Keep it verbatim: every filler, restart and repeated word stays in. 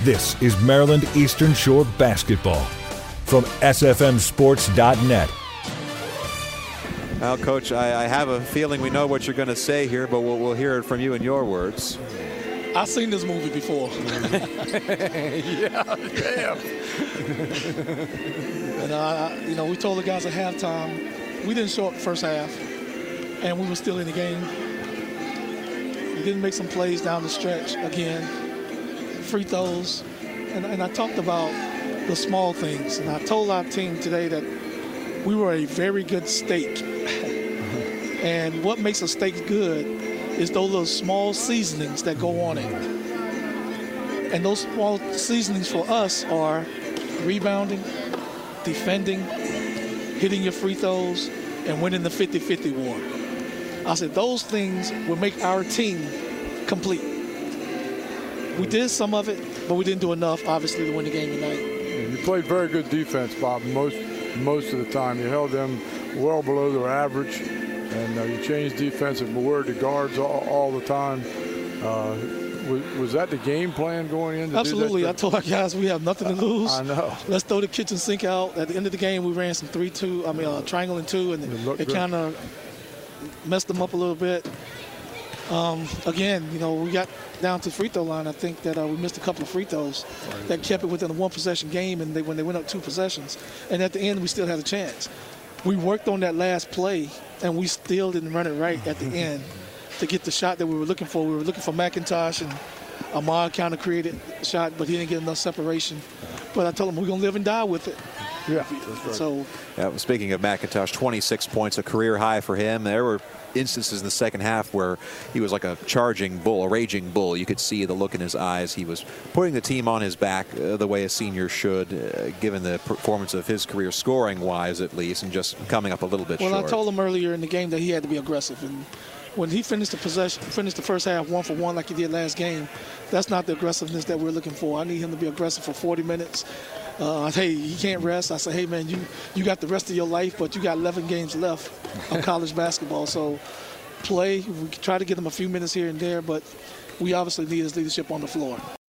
This is Maryland Eastern Shore basketball from S F M sports dot net. Well, Coach, I, I have a feeling we know what you're going to say here, but we'll, we'll hear it from you in your words. I've seen this movie before. yeah, yeah. And, uh, you know, we told the guys at halftime, we didn't show up the first half, and we were still in the game. We didn't make some plays down the stretch again, free throws. And, and I talked about the small things. And I told our team today that we were a very good steak. And what makes a steak good is those little small seasonings that go on it. And those small seasonings for us are rebounding, defending, hitting your free throws, and winning the fifty fifty war. I said those things will make our team complete. We did some of it, but we didn't do enough, obviously, to win the game tonight. You played very good defense, Bob, most most of the time. You held them well below their average, and uh, you changed defensive word to guards all, all the time. Uh, was, was that the game plan going in? To Absolutely. do that? I told our guys we have nothing to lose. I know. Let's throw the kitchen sink out. At the end of the game, we ran some three two, I mean, uh, triangle and two, and it, it kind of messed them up a little bit. Um, again, you know, we got down to the free throw line. I think that uh, we missed a couple of free throws right. that kept it within a one-possession game, and they, when they went up two possessions. And at the end, we still had a chance. We worked on that last play, and we still didn't run it right at the end to get the shot that we were looking for. We were looking for McIntosh, and Ahmad kind of created a shot, but he didn't get enough separation. But I told him we're going to live and die with it. Yeah, that's right. So, yeah, speaking of McIntosh, twenty-six points, a career high for him. There were instances in the second half where he was like a charging bull, a raging bull. You could see the look in his eyes. He was putting the team on his back uh, the way a senior should, uh, given the performance of his career, scoring-wise at least, and just coming up a little bit well, short. Well, I told him earlier in the game that he had to be aggressive. And when he finished the possession, finished the first half one for one like he did last game, that's not the aggressiveness that we're looking for. I need him to be aggressive for forty minutes. Uh, hey, he can't rest. I said, hey, man, you, you got the rest of your life, but you got eleven games left of college basketball. So play. We try to get him a few minutes here and there, but we obviously need his leadership on the floor.